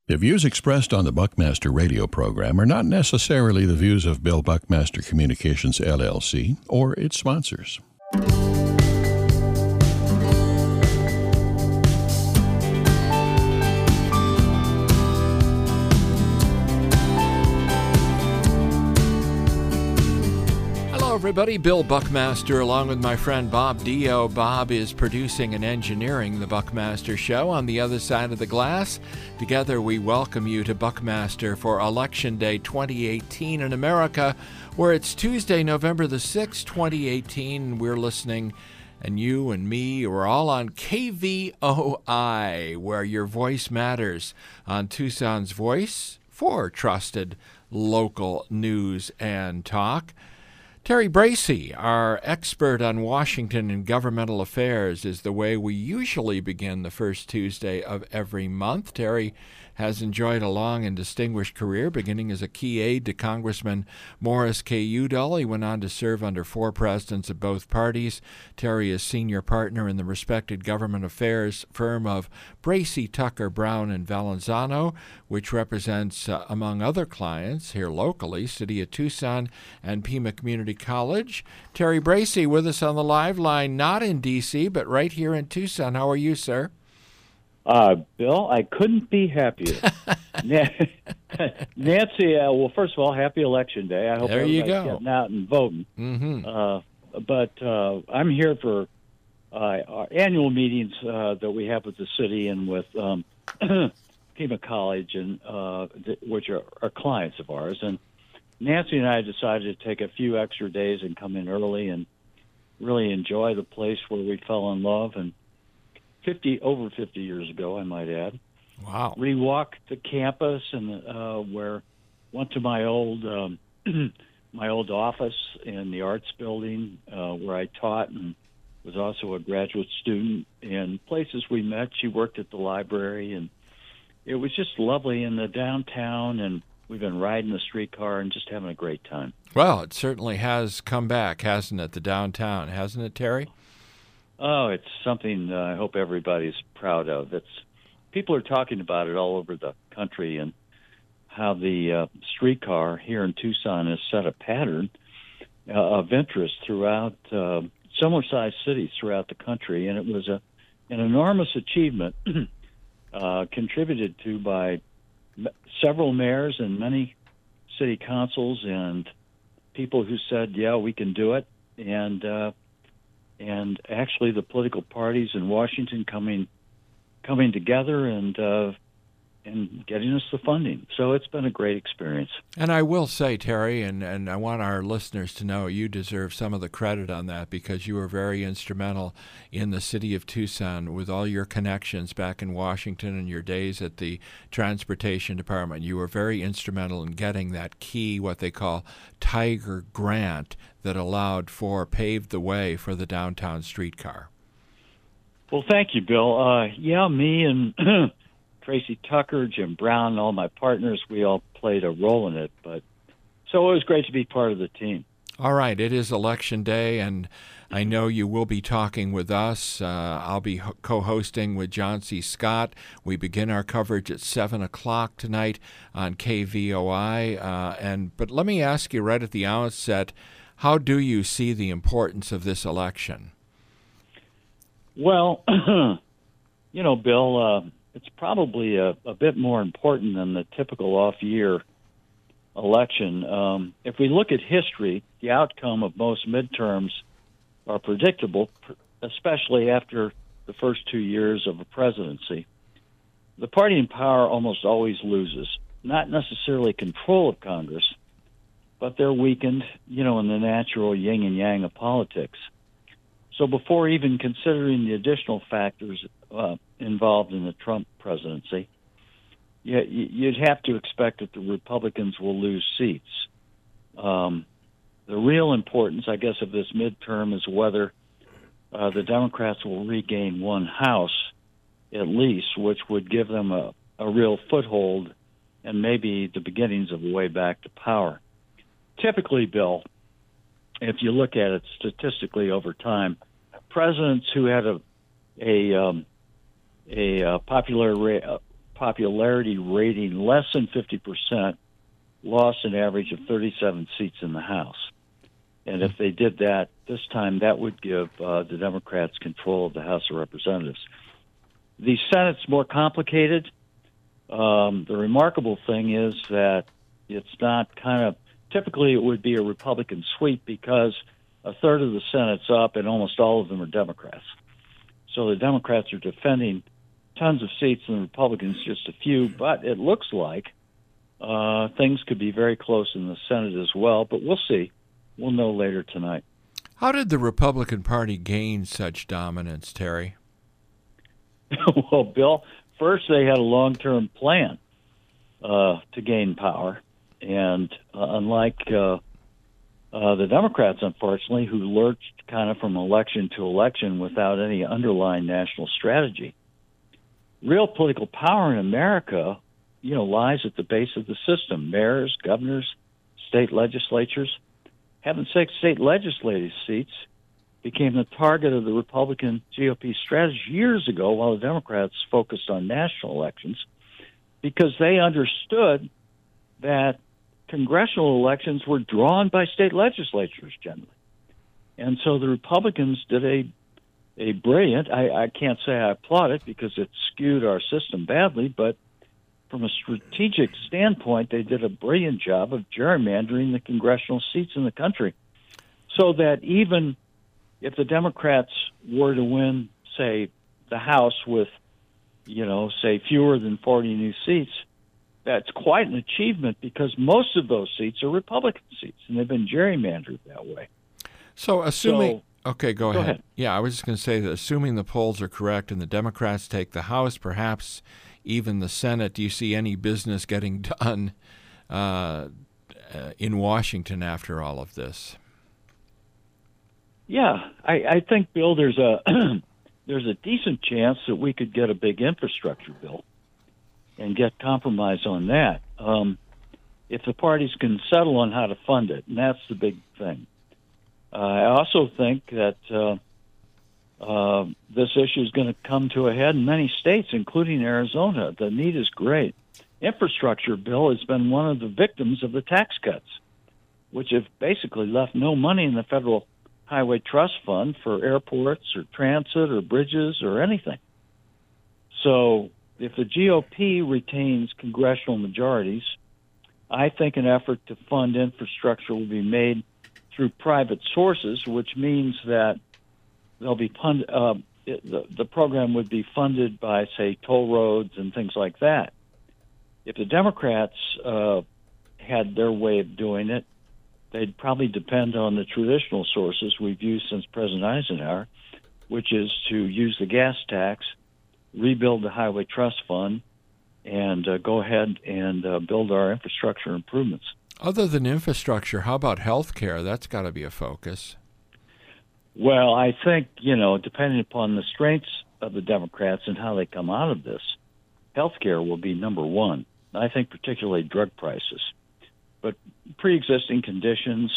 The views expressed on the Buckmaster radio program are not necessarily the views of Bill Buckmaster Communications, LLC, or its sponsors. Everybody, Bill Buckmaster along with my friend Bob Dio. Bob is producing and engineering the Buckmaster Show. On the other side of the glass, together we welcome you to Buckmaster for Election Day 2018 in America, where it's Tuesday, November the 6th, 2018. We're listening, and you and me, we're all on KVOI, where your voice matters, on Tucson's Voice for trusted local news and talk. Terry Bracey, our expert on Washington and governmental affairs, is the way we usually begin the first Tuesday of every month. Terry has enjoyed a long and distinguished career, beginning as a key aide to Congressman Morris K. Udall. He went on to serve under 4 presidents of both parties. Terry is senior partner in the respected government affairs firm of Bracey, Tucker, Brown, and Valenzano, which represents, among other clients here locally, City of Tucson and Pima Community College. Terry Bracey with us on the live line, not in D.C., but right here in Tucson. How are you, sir? Bill, I couldn't be happier. Nancy, well, first of all, happy Election Day. I hope everybody's getting out and voting. Mm-hmm. But I'm here for our annual meetings that we have with the city and with Pima College, and which are clients of ours. And Nancy and I decided to take a few extra days and come in early and really enjoy the place where we fell in love. And over 50 years ago, I might add. Wow. Rewalked the campus and went to my old office in the arts building where I taught and was also a graduate student. And places we met, she worked at the library, and it was just lovely in the downtown, and we've been riding the streetcar and just having a great time. Well, it certainly has come back, hasn't it, the downtown, hasn't it, Terry? Oh, it's something I hope everybody's proud of. People are talking about it all over the country, and how the streetcar here in Tucson has set a pattern of interest throughout similar-sized cities throughout the country, and it was an enormous achievement contributed to by several mayors and many city councils and people who said, yeah, we can do it, and actually the political parties in Washington coming together and getting us the funding. So it's been a great experience. And I will say, Terry, and I want our listeners to know you deserve some of the credit on that, because you were very instrumental in the city of Tucson with all your connections back in Washington and your days at the Transportation Department. You were very instrumental in getting that key, what they call Tiger Grant, that paved the way for the downtown streetcar. Well, thank you, Bill. Me and Tracy Tucker, Jim Brown, and all my partners, we all played a role in it. So it was great to be part of the team. All right. It is Election Day, and I know you will be talking with us. I'll be co-hosting with John C. Scott. We begin our coverage at 7 o'clock tonight on KVOI. But let me ask you right at the outset, how do you see the importance of this election? Well, Bill, it's probably a bit more important than the typical off-year election. If we look at history, the outcome of most midterms are predictable, especially after the first 2 years of a presidency. The party in power almost always loses, not necessarily control of Congress, but they're weakened, in the natural yin and yang of politics. So before even considering the additional factors involved in the Trump presidency, you'd have to expect that the Republicans will lose seats. The real importance, I guess, of this midterm is whether the Democrats will regain one House, at least, which would give them a real foothold and maybe the beginnings of a way back to power. Typically, Bill, if you look at it statistically over time, presidents who had a popularity popularity rating less than 50% lost an average of 37 seats in the House. And if they did that this time, that would give the Democrats control of the House of Representatives. The Senate's more complicated. The remarkable thing is that it's not typically it would be a Republican sweep because a third of the Senate's up and almost all of them are Democrats. So the Democrats are defending tons of seats and the Republicans just a few, but it looks like things could be very close in the Senate as well, but we'll see. We'll know later tonight. How did the Republican Party gain such dominance, Terry? Well, Bill, first they had a long-term plan to gain power, and unlike the Democrats, unfortunately, who lurched kind of from election to election without any underlying national strategy, real political power in America, lies at the base of the system. Mayors, governors, state legislatures. Heaven's sake, state legislative seats became the target of the Republican GOP strategy years ago while the Democrats focused on national elections because they understood that congressional elections were drawn by state legislatures generally. And so the Republicans did a brilliant, I can't say I applaud it because it skewed our system badly, but from a strategic standpoint, they did a brilliant job of gerrymandering the congressional seats in the country so that even if the Democrats were to win, say, the House with, say, fewer than 40 new seats, that's quite an achievement because most of those seats are Republican seats, and they've been gerrymandered that way. So assuming... Okay, go ahead. Go ahead. Yeah, I was just going to say that assuming the polls are correct and the Democrats take the House, perhaps even the Senate, do you see any business getting done in Washington after all of this? Yeah, I think, Bill, there's a decent chance that we could get a big infrastructure bill and get compromise on that if the parties can settle on how to fund it, and that's the big thing. I also think that this issue is going to come to a head in many states, including Arizona. The need is great. Infrastructure bill has been one of the victims of the tax cuts, which have basically left no money in the Federal Highway Trust Fund for airports or transit or bridges or anything. So if the GOP retains congressional majorities, I think an effort to fund infrastructure will be made through private sources, which means that they'll be the program would be funded by, say, toll roads and things like that. If the Democrats had their way of doing it, they'd probably depend on the traditional sources we've used since President Eisenhower, which is to use the gas tax, rebuild the Highway Trust Fund, and go ahead and build our infrastructure improvements. Other than infrastructure, how about health care? That's got to be a focus. Well, I think, depending upon the strengths of the Democrats and how they come out of this, health care will be number one. I think particularly drug prices. But pre-existing conditions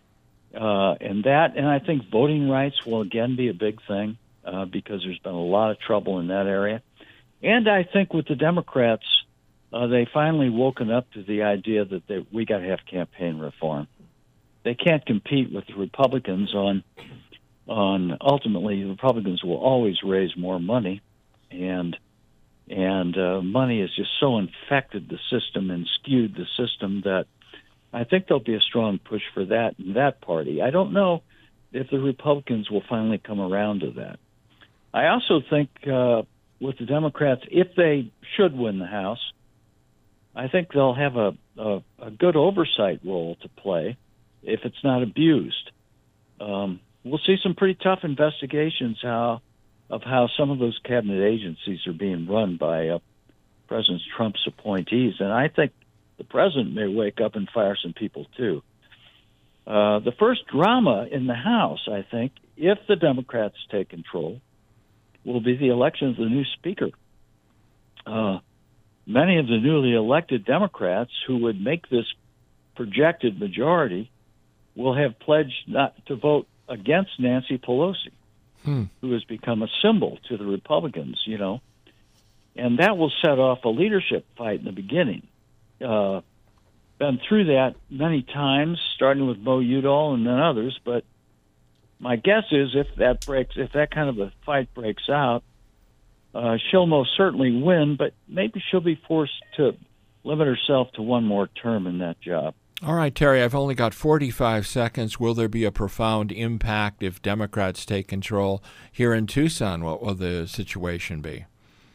and I think voting rights will again be a big thing because there's been a lot of trouble in that area. And I think with the Democrats, they finally woken up to the idea that we got to have campaign reform. They can't compete with the Republicans on ultimately the Republicans will always raise more money, and money has just so infected the system and skewed the system that I think there'll be a strong push for that in that party. I don't know if the Republicans will finally come around to that. I also think with the Democrats, if they should win the House, I think they'll have a good oversight role to play if it's not abused. We'll see some pretty tough investigations of how some of those cabinet agencies are being run by President Trump's appointees. And I think the president may wake up and fire some people, too. The first drama in the House, I think, if the Democrats take control, will be the election of the new speaker. Many of the newly elected Democrats who would make this projected majority will have pledged not to vote against Nancy Pelosi, who has become a symbol to the Republicans, And that will set off a leadership fight in the beginning. Been through that many times, starting with Mo Udall and then others. But my guess is if that kind of a fight breaks out, she'll most certainly win. But maybe she'll be forced to limit herself to one more term in that job. All right, Terry, I've only got 45 seconds. Will there be a profound impact if Democrats take control here in Tucson? What will the situation be?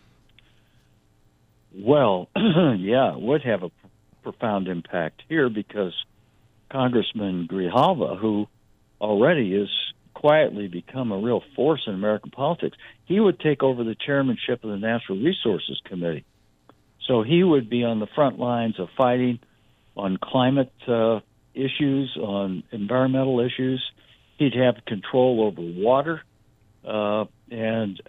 Well, yeah, it would have a profound impact here because Congressman Grijalva, who already has quietly become a real force in American politics, he would take over the chairmanship of the Natural Resources Committee. So he would be on the front lines of fighting on climate issues, on environmental issues. He'd have control over water. And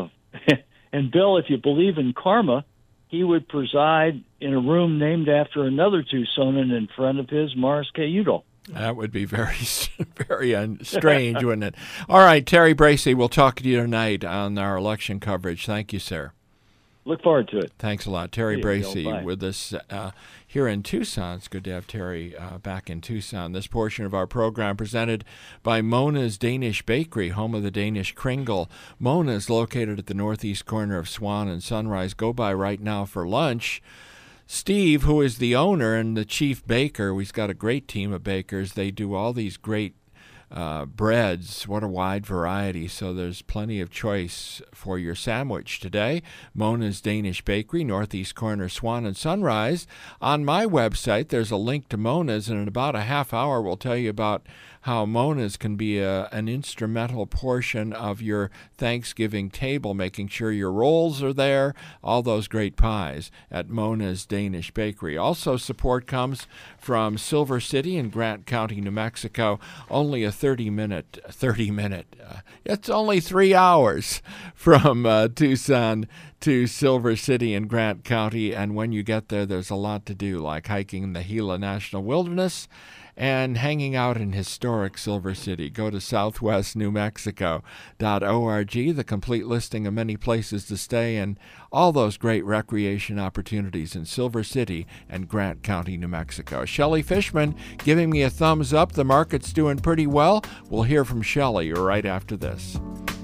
Bill, if you believe in karma, he would preside in a room named after another Tucsonan and friend of his, Morris K. Udall. That would be very, very strange, wouldn't it? All right, Terry Bracey, we'll talk to you tonight on our election coverage. Thank you, sir. Look forward to it. Thanks a lot. Terry Bracey with us here in Tucson. It's good to have Terry back in Tucson. This portion of our program presented by Mona's Danish Bakery, home of the Danish Kringle. Mona's located at the northeast corner of Swan and Sunrise. Go by right now for lunch. Steve, who is the owner and the chief baker, we've got a great team of bakers. They do all these great breads. What a wide variety. So there's plenty of choice for your sandwich today. Mona's Danish Bakery, northeast corner, Swan and Sunrise. On my website, there's a link to Mona's, and in about a half hour, we'll tell you about how Mona's can be an instrumental portion of your Thanksgiving table, making sure your rolls are there, all those great pies at Mona's Danish Bakery. Also, support comes from Silver City in Grant County, New Mexico. Only a 30-minute, it's only 3 hours from Tucson to Silver City in Grant County. And when you get there, there's a lot to do, like hiking in the Gila National Wilderness and hanging out in historic Silver City. Go to southwestnewmexico.org, the complete listing of many places to stay and all those great recreation opportunities in Silver City and Grant County, New Mexico. Shelley Fishman giving me a thumbs up. The market's doing pretty well. We'll hear from Shelley right after this.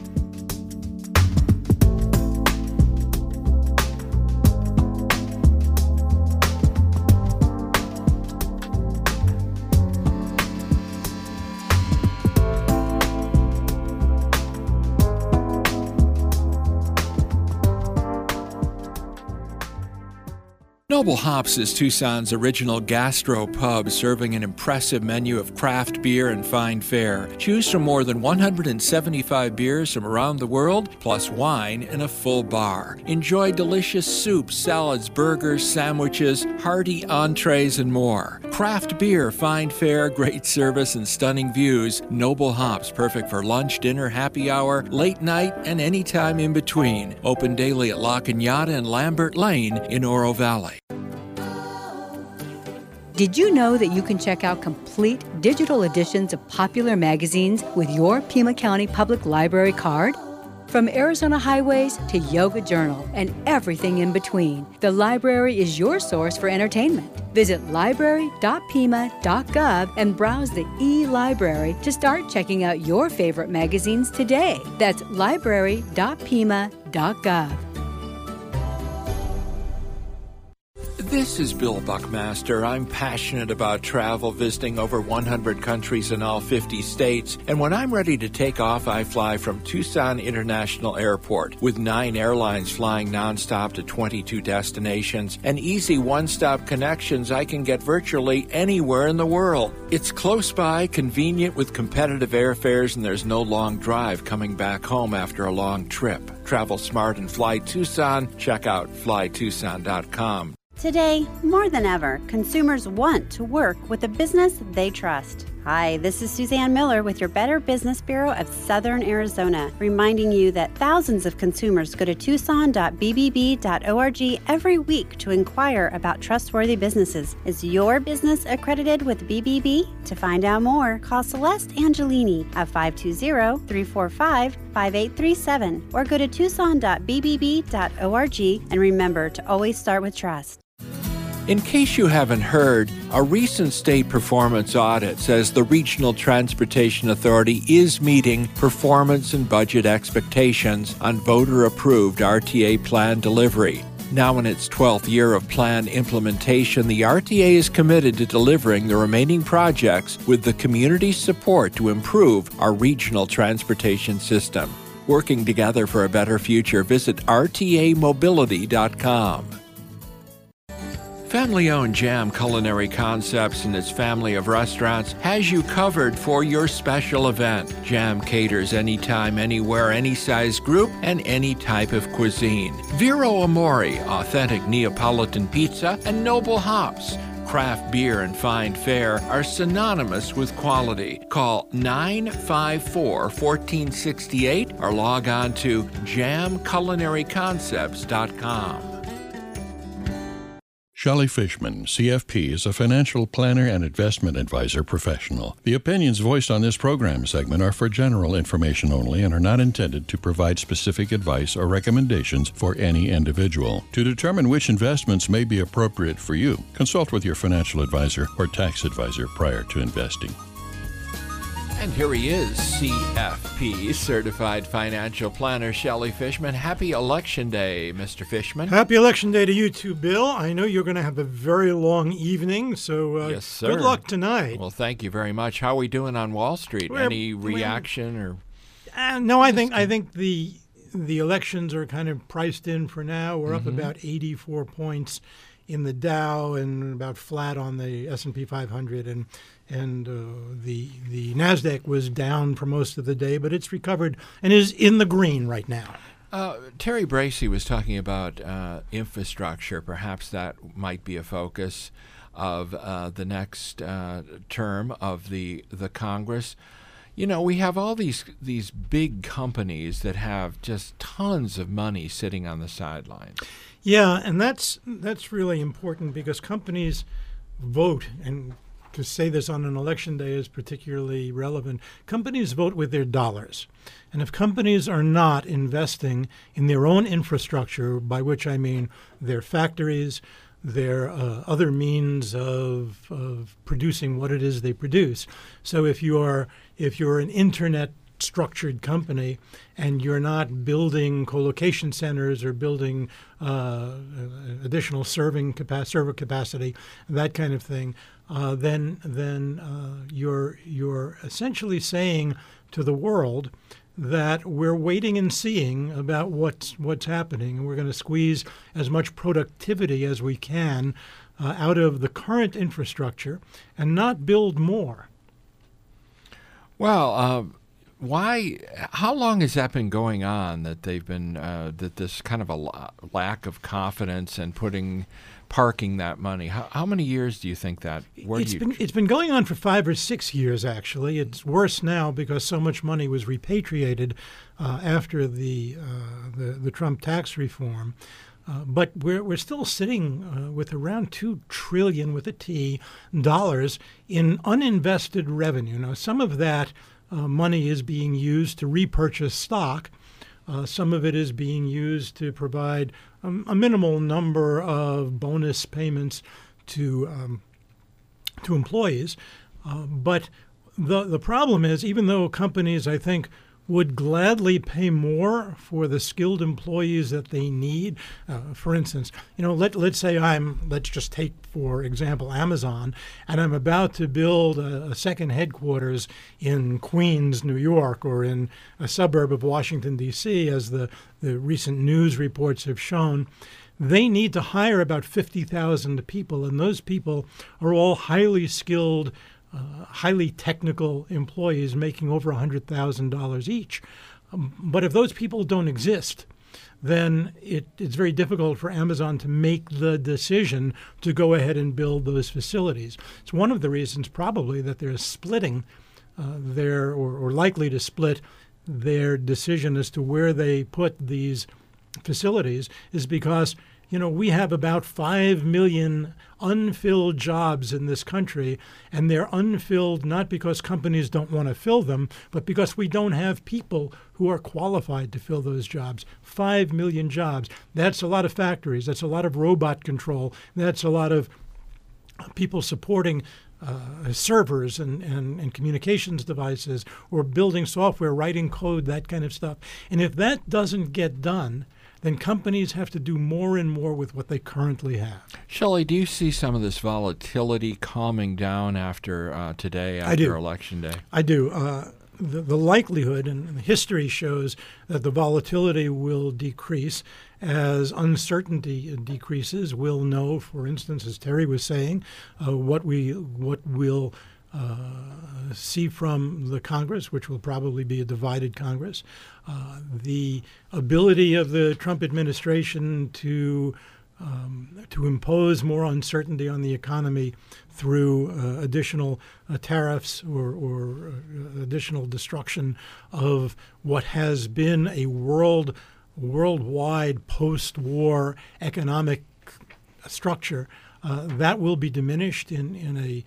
Noble Hops is Tucson's original gastro pub, serving an impressive menu of craft beer and fine fare. Choose from more than 175 beers from around the world, plus wine and a full bar. Enjoy delicious soups, salads, burgers, sandwiches, hearty entrees, and more. Craft beer, fine fare, great service, and stunning views. Noble Hops, perfect for lunch, dinner, happy hour, late night, and any time in between. Open daily at La Cañada and Lambert Lane in Oro Valley. Did you know that you can check out complete digital editions of popular magazines with your Pima County Public Library card? From Arizona Highways to Yoga Journal and everything in between, the library is your source for entertainment. Visit library.pima.gov and browse the e-library to start checking out your favorite magazines today. That's library.pima.gov. This is Bill Buckmaster. I'm passionate about travel, visiting over 100 countries in all 50 states. And when I'm ready to take off, I fly from Tucson International Airport. With 9 airlines flying nonstop to 22 destinations and easy one-stop connections, I can get virtually anywhere in the world. It's close by, convenient with competitive airfares, and there's no long drive coming back home after a long trip. Travel smart and fly Tucson. Check out flytucson.com. Today, more than ever, consumers want to work with a business they trust. Hi, this is Suzanne Miller with your Better Business Bureau of Southern Arizona, reminding you that thousands of consumers go to tucson.bbb.org every week to inquire about trustworthy businesses. Is your business accredited with BBB? To find out more, call Celeste Angelini at 520-345-5837 or go to tucson.bbb.org, and remember to always start with trust. In case you haven't heard, a recent state performance audit says the Regional Transportation Authority is meeting performance and budget expectations on voter-approved RTA plan delivery. Now in its 12th year of plan implementation, the RTA is committed to delivering the remaining projects with the community's support to improve our regional transportation system. Working together for a better future, visit rtamobility.com. Family-owned Jam Culinary Concepts and its family of restaurants has you covered for your special event. Jam caters anytime, anywhere, any size group, and any type of cuisine. Vero Amore, authentic Neapolitan pizza, and Noble Hops, craft beer and fine fare, are synonymous with quality. Call 954-1468 or log on to jamculinaryconcepts.com. Shelley Fishman, CFP, is a financial planner and investment advisor professional. The opinions voiced on this program segment are for general information only and are not intended to provide specific advice or recommendations for any individual. To determine which investments may be appropriate for you, consult with your financial advisor or tax advisor prior to investing. And here he is, CFP, Certified Financial Planner Shelley Fishman. Happy Election Day, Mr. Fishman. Happy Election Day to you too, Bill. I know you're going to have a very long evening, so yes, sir. Good luck tonight. Well, thank you very much. How are we doing on Wall Street? Any reaction or? No, I think the elections are kind of priced in for now. We're up about 84 points in the Dow and about flat on the S&P 500, and the NASDAQ was down for most of the day, but it's recovered and is in the green right now. Terry Bracey was talking about infrastructure. Perhaps that might be a focus of the next term of the Congress. You know, we have all these big companies that have just tons of money sitting on the sidelines. Yeah, and that's really important because companies vote, and to say this on an election day is particularly relevant. Companies vote with their dollars. And if companies are not investing in their own infrastructure, by which I mean their factories, their other means of producing what it is they produce. So if you're an internet structured company and you're not building co-location centers or building additional server capacity, that kind of thing, then you're essentially saying to the world that we're waiting and seeing about what's happening, and we're going to squeeze as much productivity as we can out of the current infrastructure and not build more. Well, why? How long has that been going on? That they've been that this kind of a lack of confidence and parking that money. How many years do you think that? It's been going on for 5 or 6 years. Actually, it's worse now because so much money was repatriated after the Trump tax reform. But we're still sitting with around $2 trillion with a T dollars in uninvested revenue. Now, some of that money is being used to repurchase stock. Some of it is being used to provide a minimal number of bonus payments to employees. But the problem is, even though companies, I think, would gladly pay more for the skilled employees that they need. For instance, let's say let's just take, for example, Amazon, and I'm about to build a second headquarters in Queens, New York, or in a suburb of Washington, D.C., as the recent news reports have shown. They need to hire about 50,000 people, and those people are all highly skilled, highly technical employees making over $100,000 each. But if those people don't exist, then it's very difficult for Amazon to make the decision to go ahead and build those facilities. It's one of the reasons probably that they're splitting or likely to split their decision as to where they put these facilities, is because we have about 5 million unfilled jobs in this country, and they're unfilled not because companies don't want to fill them, but because we don't have people who are qualified to fill those jobs. 5 million jobs. That's a lot of factories. That's a lot of robot control. That's a lot of people supporting servers and communications devices, or building software, writing code, that kind of stuff. And if that doesn't get done, then companies have to do more and more with what they currently have. Shelley, do you see some of this volatility calming down after today, after Election Day? I do. The likelihood, and history shows that the volatility will decrease as uncertainty decreases. We'll know, for instance, as Terry was saying, what we'll see from the Congress, which will probably be a divided Congress. The ability of the Trump administration to impose more uncertainty on the economy through additional tariffs or additional destruction of what has been a worldwide post-war economic structure, that will be diminished in a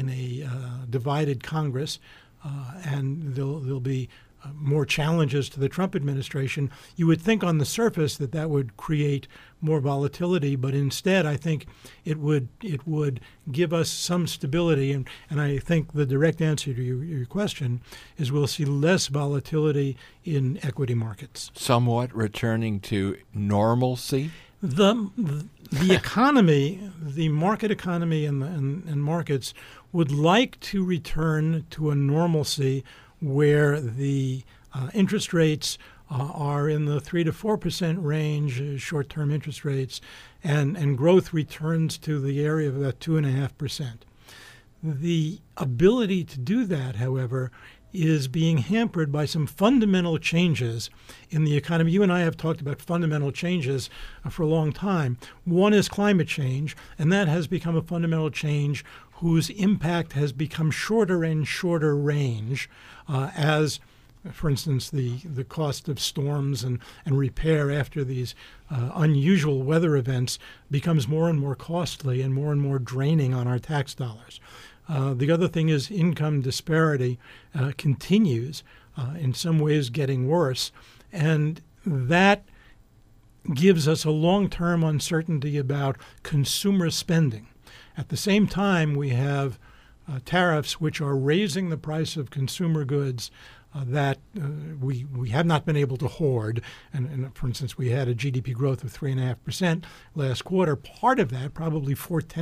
divided Congress, and there'll be more challenges to the Trump administration. You would think on the surface that would create more volatility, but instead I think it would give us some stability, and I think the direct answer to your question is we'll see less volatility in equity markets. Somewhat returning to normalcy? The economy, the market economy and markets would like to return to a normalcy where the interest rates are in the 3 to 4% range, short-term interest rates, and growth returns to the area of about 2.5%. The ability to do that, however, is being hampered by some fundamental changes in the economy. You and I have talked about fundamental changes for a long time. One is climate change, and that has become a fundamental change whose impact has become shorter and shorter range as, for instance, the cost of storms and repair after these unusual weather events becomes more and more costly and more draining on our tax dollars. The other thing is income disparity continues, in some ways getting worse, and that gives us a long-term uncertainty about consumer spending. At the same time, we have tariffs which are raising the price of consumer goods that we have not been able to hoard. And for instance, we had a GDP growth of 3.5% last quarter. Part of that, probably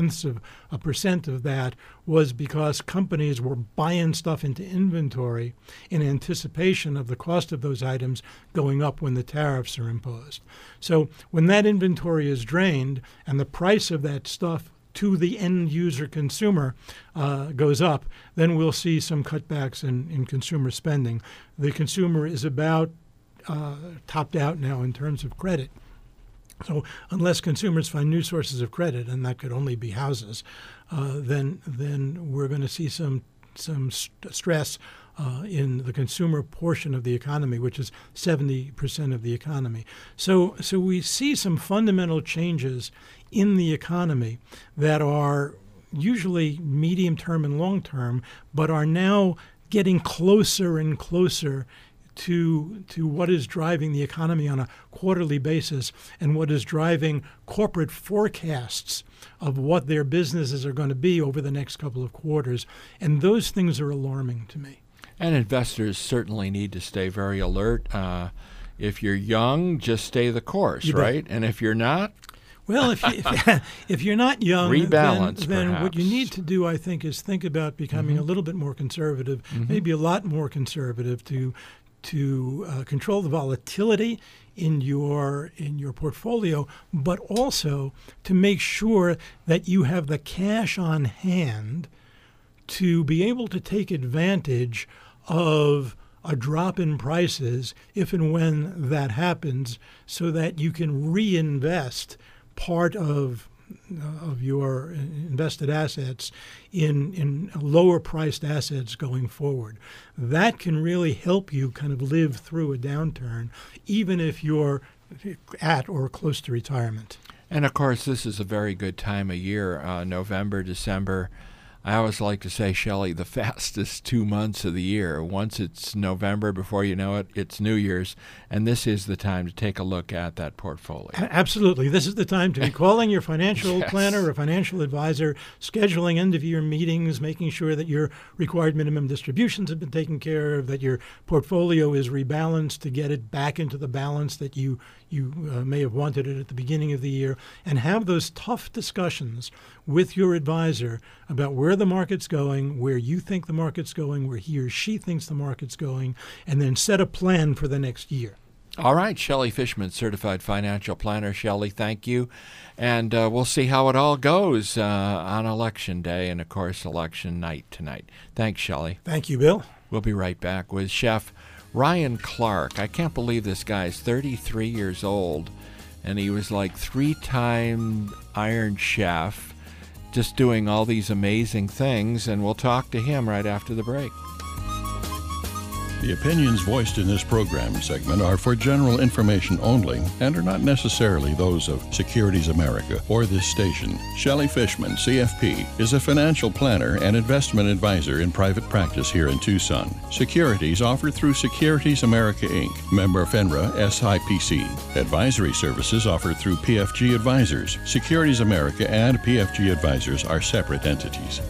0.4% of that, was because companies were buying stuff into inventory in anticipation of the cost of those items going up when the tariffs are imposed. So when that inventory is drained and the price of that stuff to the end user consumer goes up, then we'll see some cutbacks in consumer spending. The consumer is about topped out now in terms of credit. So unless consumers find new sources of credit, and that could only be houses, then we're going to see some stress in the consumer portion of the economy, which is 70% of the economy. So we see some fundamental changes in the economy that are usually medium-term and long-term, but are now getting closer and closer to what is driving the economy on a quarterly basis and what is driving corporate forecasts of what their businesses are going to be over the next couple of quarters. And those things are alarming to me. And investors certainly need to stay very alert. If you're young, just stay the course, right? And if you're not, well, if you're not young, rebalance, then what you need to do, I think, is think about becoming a little bit more conservative, maybe a lot more conservative, to control the volatility in your portfolio, but also to make sure that you have the cash on hand to be able to take advantage of a drop in prices if and when that happens, so that you can reinvest part of your invested assets in lower priced assets going forward. That can really help you kind of live through a downturn, even if you're at or close to retirement. And of course, this is a very good time of year, November, December. I always like to say, Shelley, the fastest 2 months of the year. Once it's November, before you know it, it's New Year's. And this is the time to take a look at that portfolio. Absolutely. This is the time to be calling your financial planner or financial advisor, scheduling end-of-year meetings, making sure that your required minimum distributions have been taken care of, that your portfolio is rebalanced to get it back into the balance that you may have wanted it at the beginning of the year, and have those tough discussions with your advisor about where the market's going, where you think the market's going, where he or she thinks the market's going, and then set a plan for the next year. All right, Shelley Fishman, Certified Financial Planner. Shelley, thank you. And we'll see how it all goes on Election Day and, of course, Election Night tonight. Thanks, Shelley. Thank you, Bill. We'll be right back with Chef Ryan Clark. I can't believe this guy's 33 years old, and he was like 3-time Iron Chef, just doing all these amazing things, and we'll talk to him right after the break. The opinions voiced in this program segment are for general information only and are not necessarily those of Securities America or this station. Shelley Fishman, CFP, is a financial planner and investment advisor in private practice here in Tucson. Securities offered through Securities America, Inc., member FINRA SIPC. Advisory services offered through PFG Advisors. Securities America and PFG Advisors are separate entities.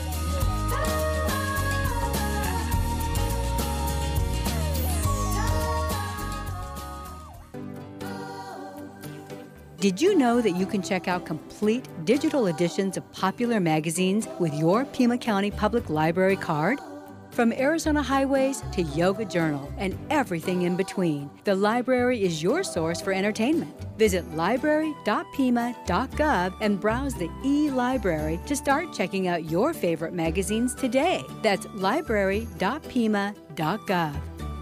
Did you know that you can check out complete digital editions of popular magazines with your Pima County Public Library card? From Arizona Highways to Yoga Journal and everything in between, the library is your source for entertainment. Visit library.pima.gov and browse the e-library to start checking out your favorite magazines today. That's library.pima.gov.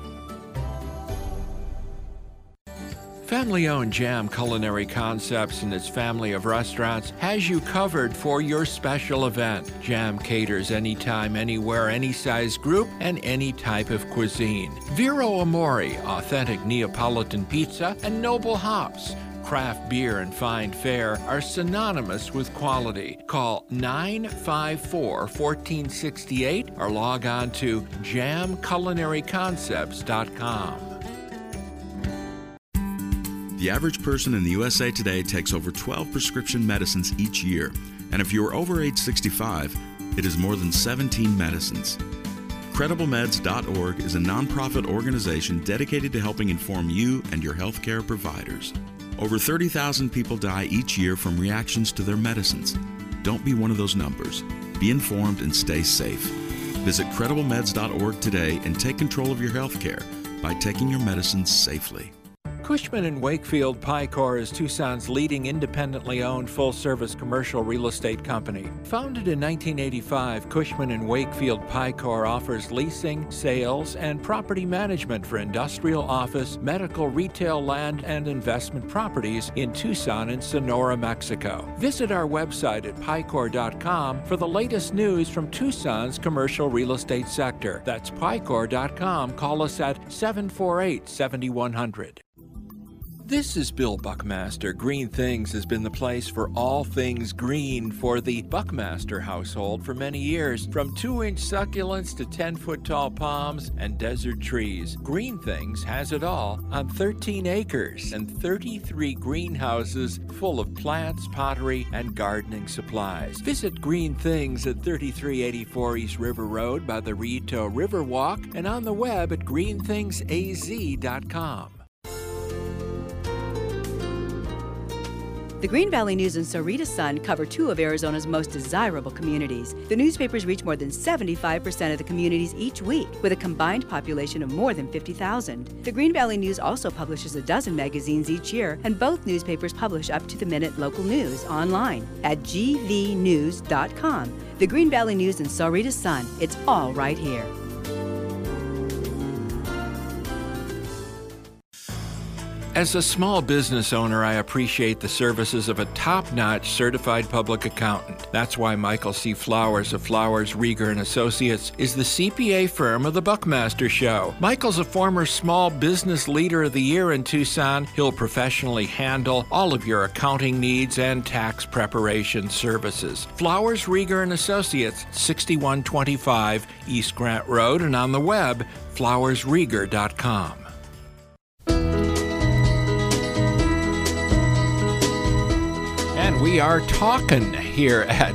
Family-owned Jam Culinary Concepts and its family of restaurants has you covered for your special event. Jam caters anytime, anywhere, any size group, and any type of cuisine. Vero Amore, authentic Neapolitan pizza, and Noble Hops, craft beer and fine fare, are synonymous with quality. Call 954-1468 or log on to jamculinaryconcepts.com. The average person in the USA today takes over 12 prescription medicines each year, and if you are over age 65, it is more than 17 medicines. CredibleMeds.org is a nonprofit organization dedicated to helping inform you and your healthcare providers. Over 30,000 people die each year from reactions to their medicines. Don't be one of those numbers. Be informed and stay safe. Visit CredibleMeds.org today and take control of your healthcare by taking your medicines safely. Cushman & Wakefield Picor is Tucson's leading independently owned full-service commercial real estate company. Founded in 1985, Cushman & Wakefield Picor offers leasing, sales, and property management for industrial, office, medical, retail, land, and investment properties in Tucson and Sonora, Mexico. Visit our website at picor.com for the latest news from Tucson's commercial real estate sector. That's picor.com. Call us at 748-7100. This is Bill Buckmaster. Green Things has been the place for all things green for the Buckmaster household for many years. From 2-inch succulents to 10-foot tall palms and desert trees, Green Things has it all on 13 acres and 33 greenhouses full of plants, pottery, and gardening supplies. Visit Green Things at 3384 East River Road by the Rito Riverwalk and on the web at greenthingsaz.com. The Green Valley News and Sahuarita Sun cover 2 of Arizona's most desirable communities. The newspapers reach more than 75% of the communities each week, with a combined population of more than 50,000. The Green Valley News also publishes a dozen magazines each year, and both newspapers publish up-to-the-minute local news online at gvnews.com. The Green Valley News and Sahuarita Sun, it's all right here. As a small business owner, I appreciate the services of a top-notch certified public accountant. That's why Michael C. Flowers of Flowers, Rieger & Associates is the CPA firm of the Buckmaster Show. Michael's a former Small Business Leader of the Year in Tucson. He'll professionally handle all of your accounting needs and tax preparation services. Flowers, Rieger & Associates, 6125 East Grant Road, and on the web, flowersrieger.com. And we are talking here at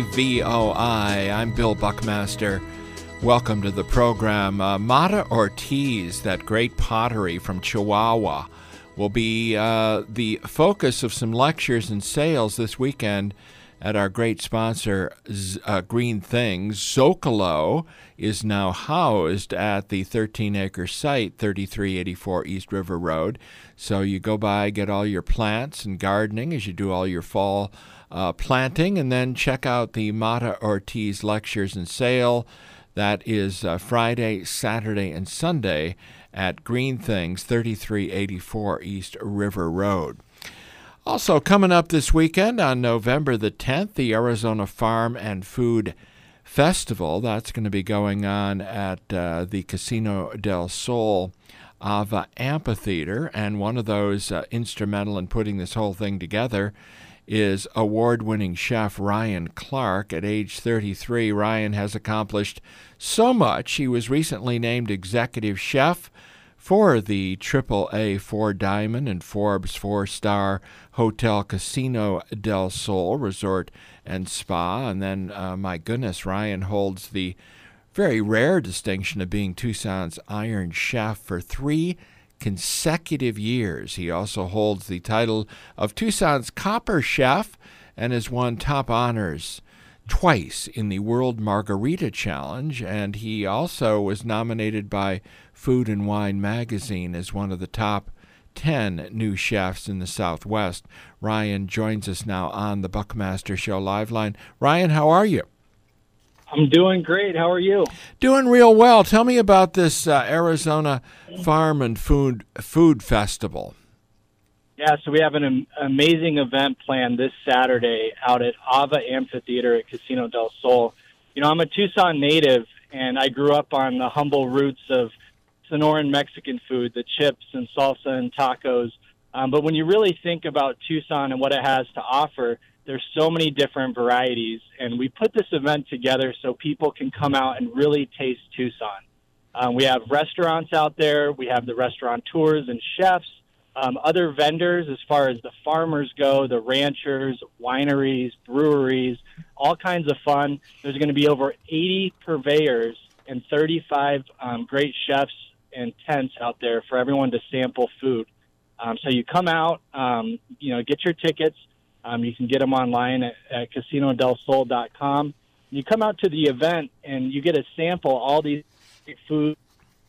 KVOI. I'm Bill Buckmaster. Welcome to the program. Mata Ortiz, that great pottery from Chihuahua, will be the focus of some lectures and sales this weekend at our great sponsor, Green Things. Zocalo is now housed at the 13-acre site, 3384 East River Road. So you go by, get all your plants and gardening as you do all your fall planting, and then check out the Mata Ortiz lectures and sale. That is Friday, Saturday, and Sunday at Green Things, 3384 East River Road. Also coming up this weekend on November the 10th, the Arizona Farm and Food Festival. That's going to be going on at the Casino del Sol Ava Amphitheater, and one of those instrumental in putting this whole thing together is award-winning chef Ryan Clark. At age 33, Ryan has accomplished so much. He was recently named executive chef for the AAA 4-Diamond and Forbes 4-Star Hotel Casino del Sol Resort and Spa. And then, my goodness, Ryan holds the very rare distinction of being Tucson's Iron Chef for 3 consecutive years. He also holds the title of Tucson's Copper Chef and has won top honors twice in the World Margarita Challenge, and he also was nominated by Food and Wine magazine as one of the top 10 new chefs in the Southwest. Ryan joins us now on the Buckmaster Show Live Line. Ryan, how are you? I'm doing great. How are you? Doing real well. Tell me about this Arizona Farm and Food Festival. Yeah, so we have an amazing event planned this Saturday out at Ava Amphitheater at Casino del Sol. You know, I'm a Tucson native, and I grew up on the humble roots of Sonoran Mexican food, the chips and salsa and tacos. But when you really think about Tucson and what it has to offer, there's so many different varieties. And we put this event together so people can come out and really taste Tucson. We have restaurants out there. We have the restaurateurs and chefs. Other vendors, as far as the farmers go, the ranchers, wineries, breweries, all kinds of fun. There's going to be over 80 purveyors and 35 great chefs and tents out there for everyone to sample food. So you come out, get your tickets. You can get them online at casinodelsol.com. You come out to the event and you get to sample all these food.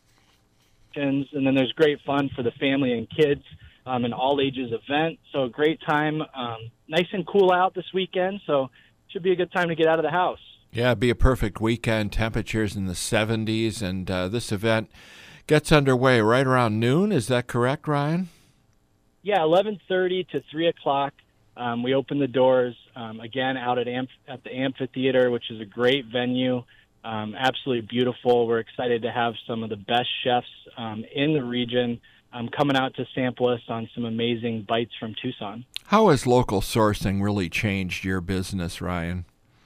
And then there's great fun for the family and kids, an all-ages event. So a great time, nice and cool out this weekend, so should be a good time to get out of the house. Yeah, it'd be a perfect weekend, temperatures in the 70s, and this event gets underway right around noon. Is that correct, Ryan? Yeah, 11:30 to 3 o'clock. We open the doors, again, out at the amphitheater, which is a great venue. Absolutely beautiful. We're excited to have some of the best chefs in the region coming out to sample us on some amazing bites from Tucson. How has local sourcing really changed your business, Ryan?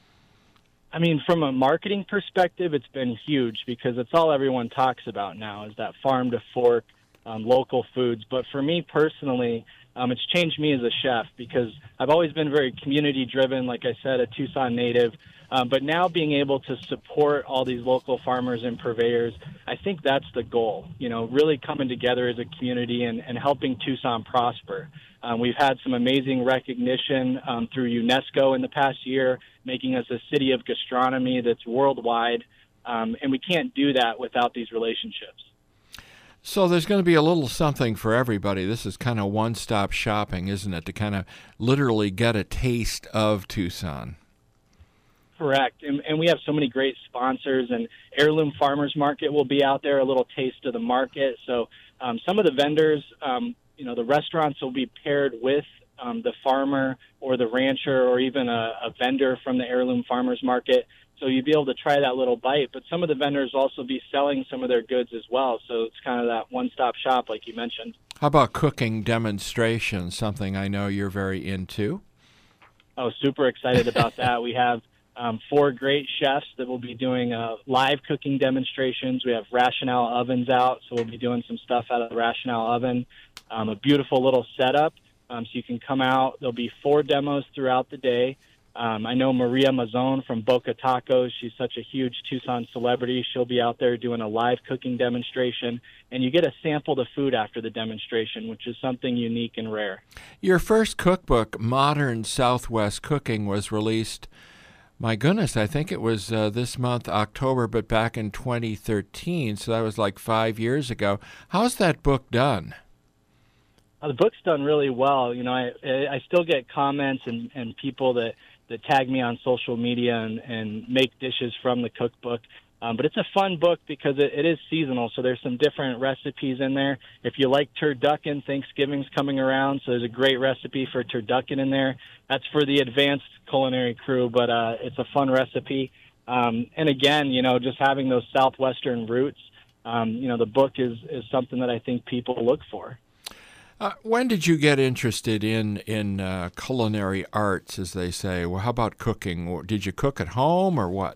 I mean, from a marketing perspective, it's been huge because it's all everyone talks about now is that farm to fork, local foods. But for me personally, it's changed me as a chef because I've always been very community driven, like I said, a Tucson native. But now being able to support all these local farmers and purveyors, I think that's the goal, really coming together as a community and helping Tucson prosper. We've had some amazing recognition through UNESCO in the past year, making us a city of gastronomy that's worldwide. And we can't do that without these relationships. So there's going to be a little something for everybody. This is kind of one-stop shopping, isn't it, to kind of literally get a taste of Tucson? Correct. And we have so many great sponsors, and Heirloom Farmers Market will be out there, a little taste of the market. So some of the vendors, the restaurants will be paired with the farmer or the rancher or even a vendor from the Heirloom Farmers Market. So you'd be able to try that little bite. But some of the vendors also be selling some of their goods as well. So it's kind of that one-stop shop like you mentioned. How about cooking demonstrations, something I know you're very into? Oh, super excited about that. We have 4 great chefs that will be doing live cooking demonstrations. We have Rationale ovens out, so we'll be doing some stuff out of the Rationale oven. A beautiful little setup, so you can come out. There'll be 4 demos throughout the day. I know Maria Mazon from Boca Tacos. She's such a huge Tucson celebrity. She'll be out there doing a live cooking demonstration, and you get to sample the food after the demonstration, which is something unique and rare. Your first cookbook, Modern Southwest Cooking, was released, my goodness, I think it was this month, October, but back in 2013, so that was like 5 years ago. How's that book done? The book's done really well. I still get comments and people that tag me on social media and make dishes from the cookbook. But it's a fun book because it is seasonal, so there's some different recipes in there. If you like turducken, Thanksgiving's coming around, so there's a great recipe for turducken in there. That's for the advanced culinary crew, but it's a fun recipe. And again, just having those Southwestern roots, the book is something that I think people look for. When did you get interested in culinary arts, as they say? Well, how about cooking? Did you cook at home or what?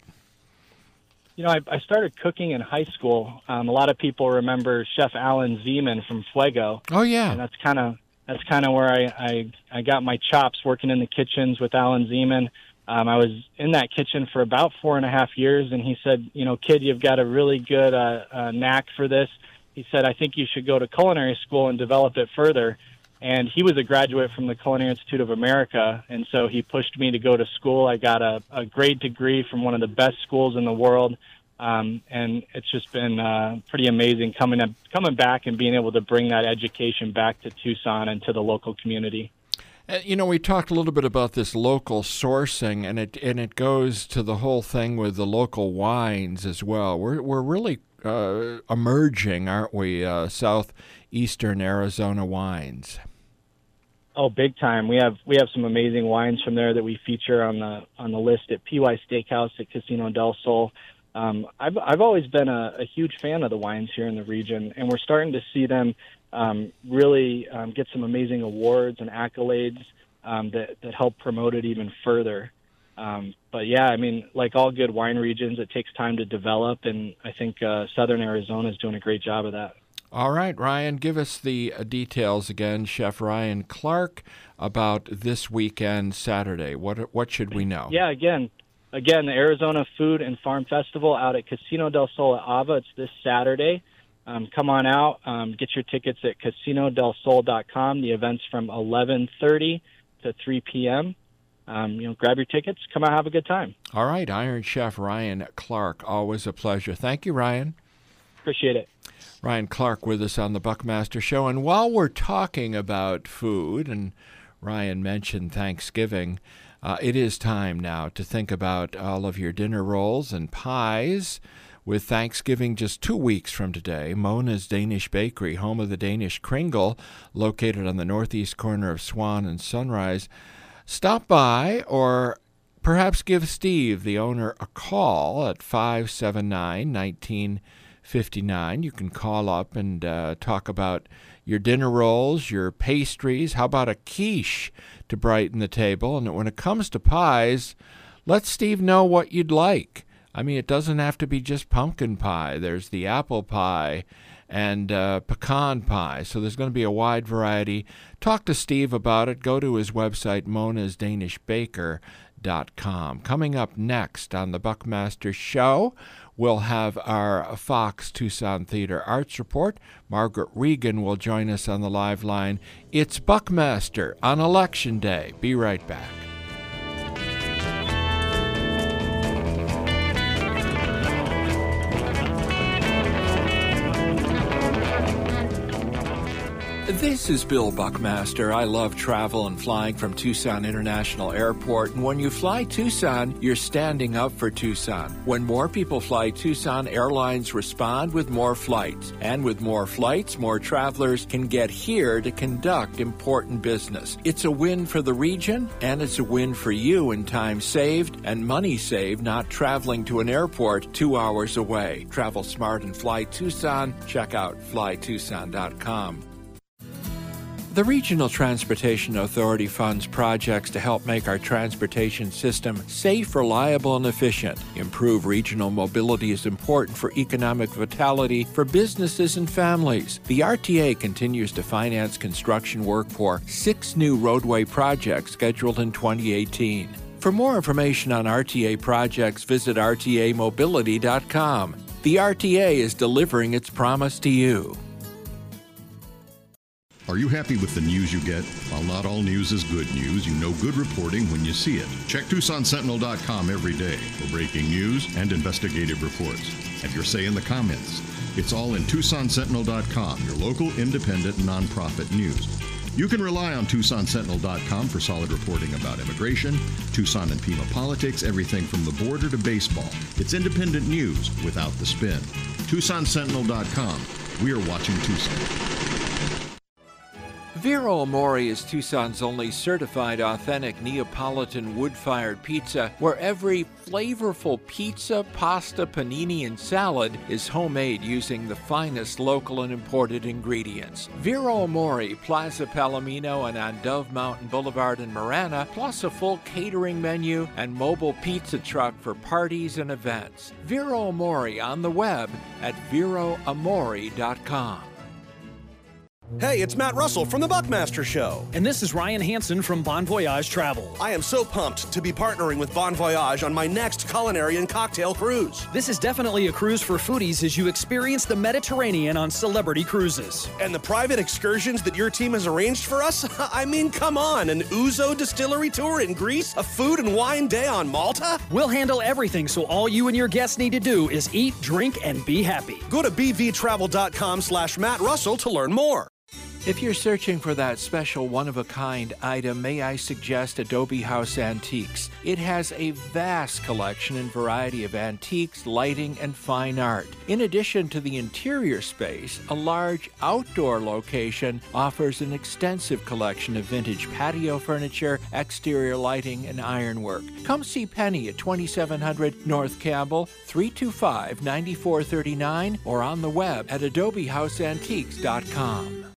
I started cooking in high school. A lot of people remember Chef Alan Zeman from Fuego. Oh, yeah. And that's kind of where I got my chops working in the kitchens with Alan Zeman. I was in that kitchen for about 4.5 years, and he said, kid, you've got a really good knack for this. He said, I think you should go to culinary school and develop it further. And he was a graduate from the Culinary Institute of America, and so he pushed me to go to school. I got a great degree from one of the best schools in the world, and it's just been pretty amazing coming back and being able to bring that education back to Tucson and to the local community. We talked a little bit about this local sourcing, and it goes to the whole thing with the local wines as well. We're really emerging, aren't we? Southeastern Arizona wines. Oh, big time! We have some amazing wines from there that we feature on the list at PY Steakhouse at Casino del Sol. I've always been a huge fan of the wines here in the region, and we're starting to see them really get some amazing awards and accolades that help promote it even further. But yeah, like all good wine regions, it takes time to develop, and I think Southern Arizona is doing a great job of that. All right, Ryan, give us the details again, Chef Ryan Clark, about this weekend, Saturday. What should we know? Yeah, again, the Arizona Food and Farm Festival out at Casino del Sol at Ava. It's this Saturday. Come on out. Get your tickets at casinodelsol.com. The event's from 11:30 to 3 p.m. Grab your tickets. Come out, have a good time. All right, Iron Chef Ryan Clark, always a pleasure. Thank you, Ryan. Appreciate it. Ryan Clark with us on the Buckmaster Show. And while we're talking about food, and Ryan mentioned Thanksgiving, it is time now to think about all of your dinner rolls and pies. With Thanksgiving just 2 weeks from today, Mona's Danish Bakery, home of the Danish Kringle, located on the northeast corner of Swan and Sunrise. Stop by or perhaps give Steve, the owner, a call at 579-1959. You can call up and talk about your dinner rolls, your pastries. How about a quiche to brighten the table? And when it comes to pies, let Steve know what you'd like. It doesn't have to be just pumpkin pie. There's the apple pie and pecan pie. So there's going to be a wide variety. Talk to Steve about it. Go to his website, monasdanishbaker.com. Coming up next on the Buckmaster Show, we'll have our Fox Tucson Theater Arts Report. Margaret Regan will join us on the live line. It's Buckmaster on Election Day. Be right back. This is Bill Buckmaster. I love travel and flying from Tucson International Airport. And when you fly Tucson, you're standing up for Tucson. When more people fly Tucson, airlines respond with more flights. And with more flights, more travelers can get here to conduct important business. It's a win for the region, and it's a win for you in time saved and money saved not traveling to an airport 2 hours away. Travel smart and fly Tucson. Check out flytucson.com. The Regional Transportation Authority funds projects to help make our transportation system safe, reliable, and efficient. Improve regional mobility is important for economic vitality for businesses and families. The RTA continues to finance construction work for 6 new roadway projects scheduled in 2018. For more information on RTA projects, visit rtamobility.com. The RTA is delivering its promise to you. Are you happy with the news you get? While not all news is good news, you know good reporting when you see it. Check TucsonSentinel.com every day for breaking news and investigative reports. Have your say in the comments. It's all in TucsonSentinel.com, your local independent nonprofit news. You can rely on TucsonSentinel.com for solid reporting about immigration, Tucson and Pima politics, everything from the border to baseball. It's independent news without the spin. TucsonSentinel.com. We are watching Tucson. Vero Amore is Tucson's only certified authentic Neapolitan wood-fired pizza, where every flavorful pizza, pasta, panini, and salad is homemade using the finest local and imported ingredients. Vero Amore, Plaza Palomino, and on Dove Mountain Boulevard in Marana, plus a full catering menu and mobile pizza truck for parties and events. Vero Amore on the web at veroamore.com. Hey, it's Matt Russell from The Buckmaster Show. And this is Ryan Hansen from Bon Voyage Travel. I am so pumped to be partnering with Bon Voyage on my next culinary and cocktail cruise. This is definitely a cruise for foodies as you experience the Mediterranean on Celebrity Cruises. And the private excursions that your team has arranged for us? I mean, come on, an Ouzo distillery tour in Greece? A food and wine day on Malta? We'll handle everything, so all you and your guests need to do is eat, drink, and be happy. Go to bvtravel.com/Matt Russell to learn more. If you're searching for that special one-of-a-kind item, may I suggest Adobe House Antiques. It has a vast collection and variety of antiques, lighting, and fine art. In addition to the interior space, a large outdoor location offers an extensive collection of vintage patio furniture, exterior lighting, and ironwork. Come see Penny at 2700 North Campbell, 325-9439, or on the web at adobehouseantiques.com.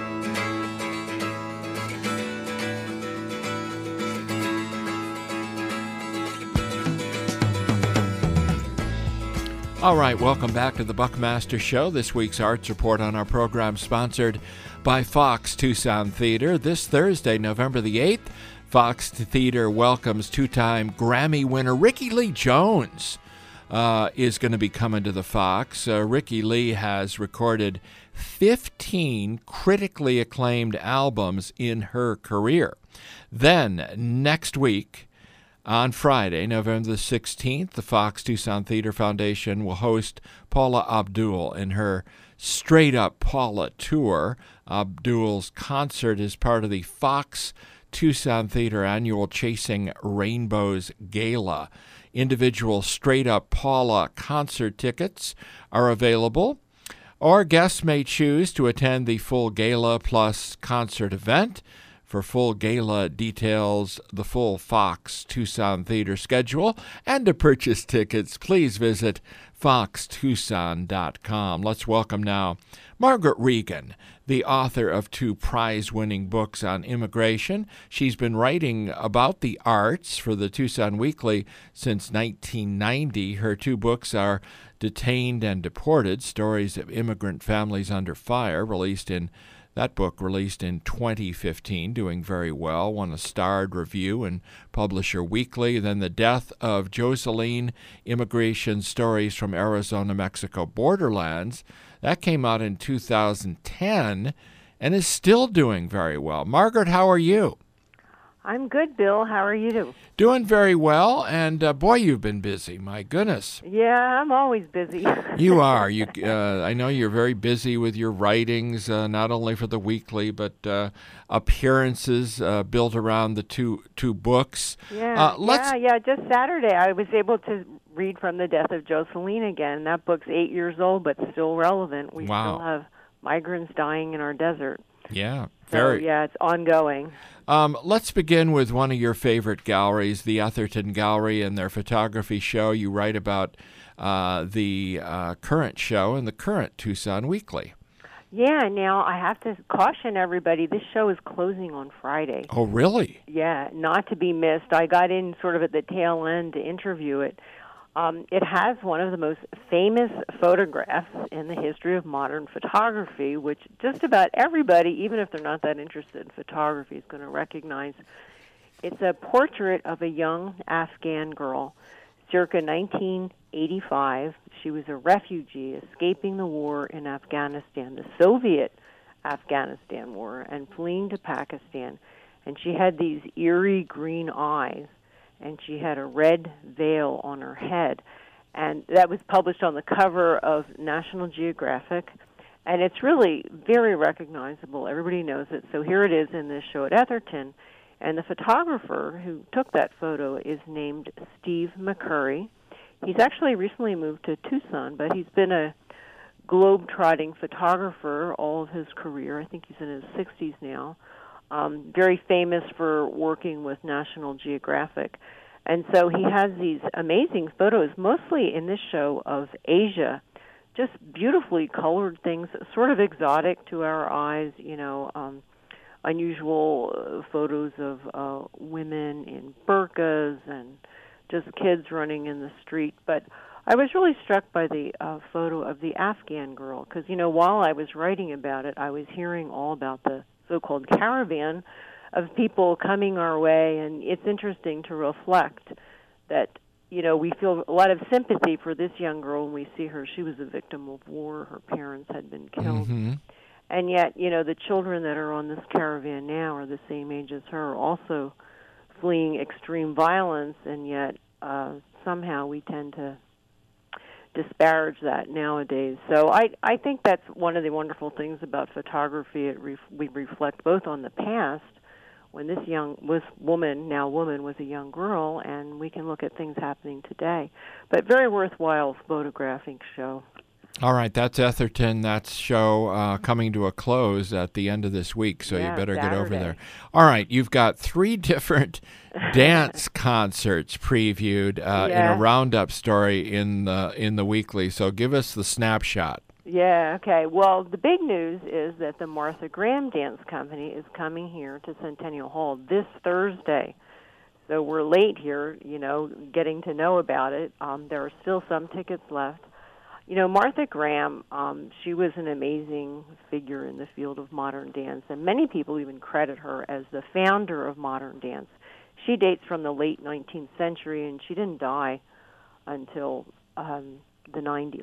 All right, welcome back to the Buckmaster Show. This week's arts report on our program sponsored by Fox Tucson Theater. This Thursday, November the 8th, Fox Theater welcomes two-time Grammy winner Ricky Lee Jones is going to be coming to the Fox. Ricky Lee has recorded 15 critically acclaimed albums in her career. Then, next week, on Friday, November the 16th, the Fox Tucson Theater Foundation will host Paula Abdul in her Straight Up Paula tour. Abdul's concert is part of the Fox Tucson Theater annual Chasing Rainbows Gala. Individual Straight Up Paula concert tickets are available, or guests may choose to attend the full gala plus concert event. For full gala details, the full Fox Tucson Theater schedule, and to purchase tickets, please visit foxtucson.com. Let's welcome now Margaret Regan, the author of 2 prize-winning books on immigration. She's been writing about the arts for the Tucson Weekly since 1990. Her 2 books are Detained and Deported, Stories of Immigrant Families Under Fire, that book released in 2015, doing very well, won a starred review in Publisher Weekly. Then The Death of Joseline, Immigration Stories from Arizona-Mexico Borderlands. That came out in 2010 and is still doing very well. Margaret, how are you? I'm good, Bill. How are you? Doing very well, and boy, you've been busy. My goodness. Yeah, I'm always busy. You are. I know you're very busy with your writings, not only for the weekly, but appearances built around the two books. Yeah, Just Saturday, I was able to read From the Death of Joseline again. That book's 8 years old, but still relevant. We still have migrants dying in our desert. Yeah, it's ongoing. Let's begin with one of your favorite galleries, the Etherton Gallery, and their photography show. You write about the current show in the current Tucson Weekly. Yeah, now I have to caution everybody, this show is closing on Friday. Oh, really? Yeah, not to be missed. I got in sort of at the tail end to interview it. It has one of the most famous photographs in the history of modern photography, which just about everybody, even if they're not that interested in photography, is going to recognize. It's a portrait of a young Afghan girl, circa 1985. She was a refugee escaping the war in Afghanistan, the Soviet Afghanistan war, and fleeing to Pakistan. And she had these eerie green eyes, and she had a red veil on her head. And that was published on the cover of National Geographic. And it's really very recognizable. Everybody knows it. So here it is in this show at Etherton. And the photographer who took that photo is named Steve McCurry. He's actually recently moved to Tucson, but he's been a globe-trotting photographer all of his career. I think he's in his 60s now. Very famous for working with National Geographic. And so he has these amazing photos, mostly in this show, of Asia, just beautifully colored things, sort of exotic to our eyes, unusual photos of women in burqas and just kids running in the street. But I was really struck by the photo of the Afghan girl because, while I was writing about it, I was hearing all about the so-called caravan of people coming our way, and it's interesting to reflect that, we feel a lot of sympathy for this young girl when we see her. She was a victim of war. Her parents had been killed. Mm-hmm. And yet, the children that are on this caravan now are the same age as her, also fleeing extreme violence, and yet somehow we tend to disparage that nowadays. So I think that's one of the wonderful things about photography. We reflect both on the past, when this woman was a young girl, and we can look at things happening today. But very worthwhile photographing show. All right, that's Etherton. That's show coming to a close at the end of this week, so you better get over there. All right, you've got 3 different dance concerts previewed in a roundup story in the weekly. So give us the snapshot. Yeah, okay. Well, the big news is that the Martha Graham Dance Company is coming here to Centennial Hall this Thursday. So we're late here, getting to know about it. There are still some tickets left. Martha Graham, she was an amazing figure in the field of modern dance, and many people even credit her as the founder of modern dance. She dates from the late 19th century, and she didn't die until the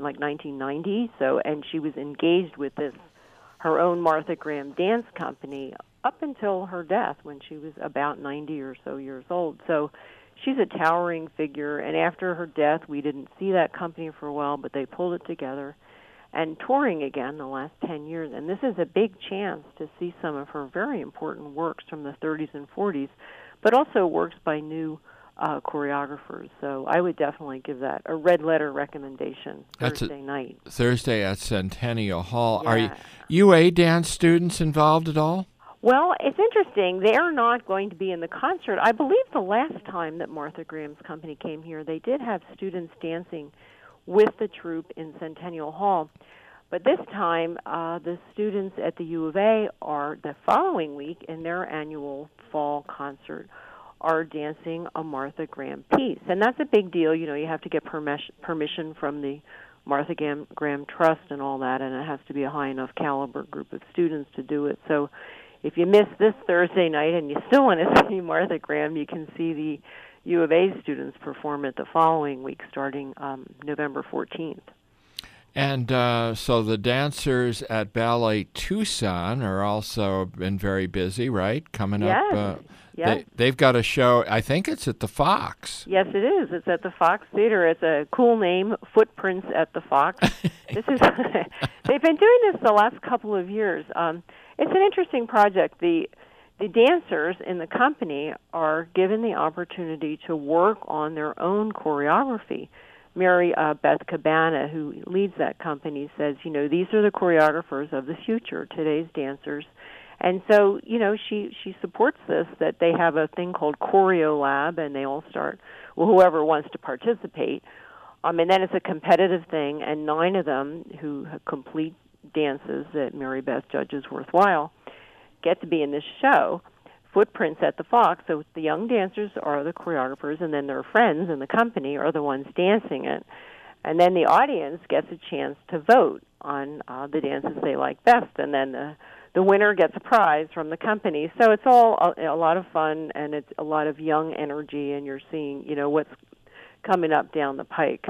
1990. So, and she was engaged with her own Martha Graham Dance Company up until her death when she was about 90 or so years old. So she's a towering figure, and after her death, we didn't see that company for a while, but they pulled it together and touring again the last 10 years. And this is a big chance to see some of her very important works from the 30s and 40s, but also works by new choreographers. So I would definitely give that a red letter recommendation Thursday night. Thursday at Centennial Hall. Yeah. Are UA dance students involved at all? Well, it's interesting. They are not going to be in the concert. I believe the last time that Martha Graham's company came here, they did have students dancing with the troupe in Centennial Hall. But this time, the students at the U of A are, the following week, in their annual fall concert, are dancing a Martha Graham piece. And that's a big deal. You have to get permission from the Martha Graham Trust and all that, and it has to be a high enough caliber group of students to do it. So if you miss this Thursday night and you still want to see Martha Graham, you can see the U of A students perform it the following week, starting November 14th. And so the dancers at Ballet Tucson are also been very busy, right? Coming up Yeah. They've got a show, I think it's at the Fox. Yes, it is. It's at the Fox Theater. It's a cool name, Footprints at the Fox. They've been doing this the last couple of years. It's an interesting project. The dancers in the company are given the opportunity to work on their own choreography. Mary Beth Cabana, who leads that company, says, these are the choreographers of the future, today's dancers. And so, she supports this, that they have a thing called Choreo Lab, and they all start, whoever wants to participate. And then it's a competitive thing, and 9 of them who complete dances that Mary Beth judges worthwhile get to be in this show, Footprints at the Fox. So the young dancers are the choreographers, and then their friends in the company are the ones dancing it. And then the audience gets a chance to vote on the dances they like best, and then the winner gets a prize from the company. So it's all a lot of fun, and it's a lot of young energy, and you're seeing, what's coming up down the pike.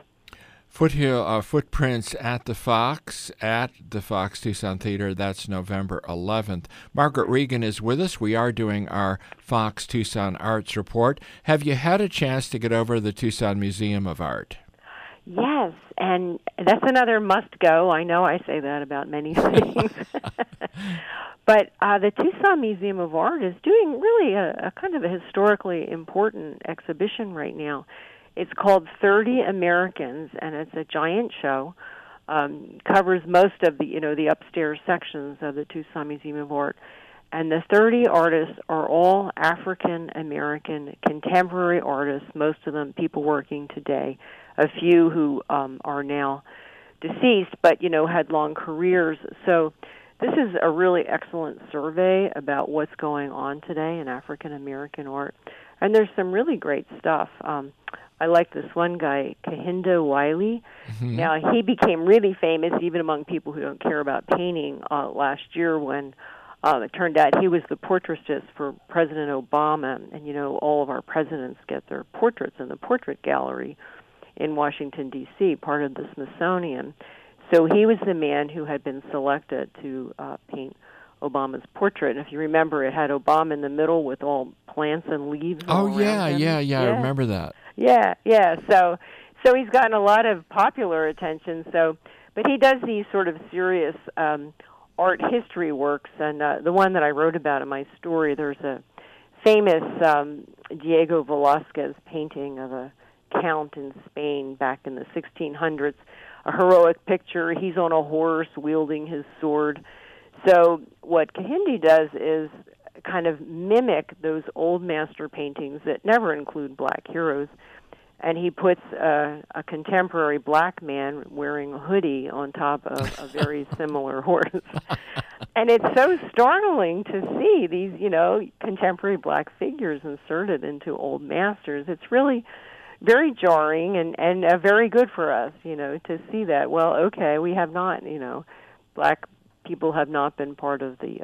Footprints at the Fox Tucson Theater. That's November 11th. Margaret Regan is with us. We are doing our Fox Tucson Arts Report. Have you had a chance to get over to the Tucson Museum of Art? Yes, and that's another must-go. I know I say that about many things. But the Tucson Museum of Art is doing really a kind of a historically important exhibition right now. It's called 30 Americans, and it's a giant show. Covers most of the upstairs sections of the Tucson Museum of Art. And the 30 artists are all African-American contemporary artists, most of them people working today. A few who are now deceased, but, had long careers. So this is a really excellent survey about what's going on today in African-American art. And there's some really great stuff. I like this one guy, Kehinde Wiley. Mm-hmm. Now, he became really famous even among people who don't care about painting last year when it turned out he was the portraitist for President Obama. And, all of our presidents get their portraits in the Portrait Gallery in Washington, D.C., part of the Smithsonian. So he was the man who had been selected to paint Obama's portrait. And if you remember, it had Obama in the middle with all plants and leaves. Oh, yeah, I remember that. Yeah. So he's gotten a lot of popular attention. But he does these sort of serious art history works. And the one that I wrote about in my story, there's a famous Diego Velázquez painting of a count in Spain back in the 1600s, a heroic picture. He's on a horse wielding his sword. So what Kehinde does is kind of mimic those old master paintings that never include black heroes, and he puts a contemporary black man wearing a hoodie on top of a very similar horse. And it's so startling to see these, contemporary black figures inserted into old masters. It's really very jarring and very good for us, to see that. Well, okay, we have not, black people have not been part of the,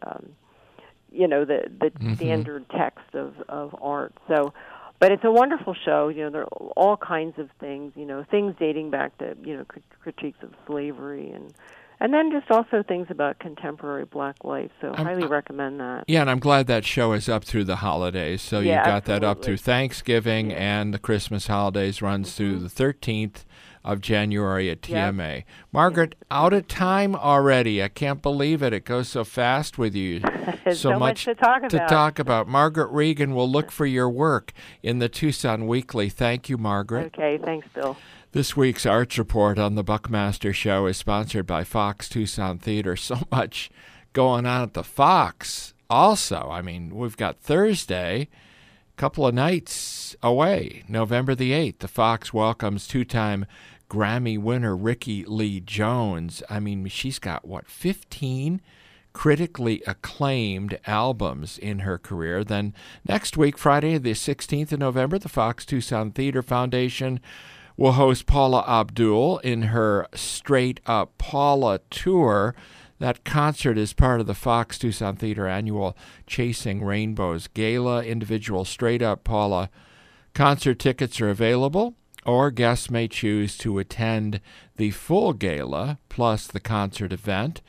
the standard text of art. So, but it's a wonderful show. There are all kinds of things, things dating back to, critiques of slavery and then just also things about contemporary black life. So highly recommend that. Yeah, and I'm glad that show is up through the holidays. So you got that up through Thanksgiving and the Christmas holidays, runs through the 13th of January at TMA. Yep. Margaret, out of time already. I can't believe it. It goes so fast with you. so much to talk about. Margaret Regan will look for your work in the Tucson Weekly. Thank you, Margaret. Okay, thanks, Bill. This week's Arts Report on the Buckmaster Show is sponsored by Fox Tucson Theater. So much going on at the Fox. Also, we've got Thursday, a couple of nights away, November the 8th. The Fox welcomes two-time Grammy winner Rickie Lee Jones. She's got, 15 critically acclaimed albums in her career. Then next week, Friday the 16th of November, the Fox Tucson Theater Foundation will host Paula Abdul in her Straight Up Paula tour. That concert is part of the Fox Tucson Theater annual Chasing Rainbows Gala. Individual Straight Up Paula concert tickets are available, or guests may choose to attend the full gala plus the concert event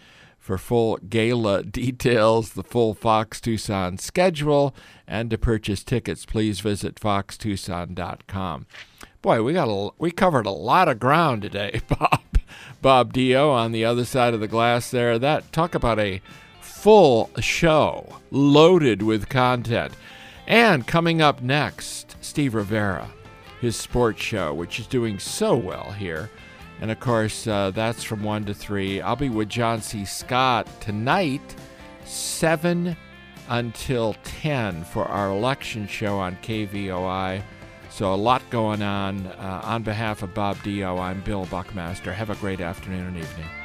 For full gala details, the full Fox Tucson schedule, and to purchase tickets, please visit foxtucson.com. Boy, we covered a lot of ground today, Bob. Bob Dio on the other side of the glass there. Talk about a full show loaded with content. And coming up next, Steve Rivera, his sports show, which is doing so well here. And, of course, that's from 1 to 3. I'll be with John C. Scott tonight, 7 until 10 for our election show on KVOI. So a lot going on. On behalf of Bob Dio, I'm Bill Buckmaster. Have a great afternoon and evening.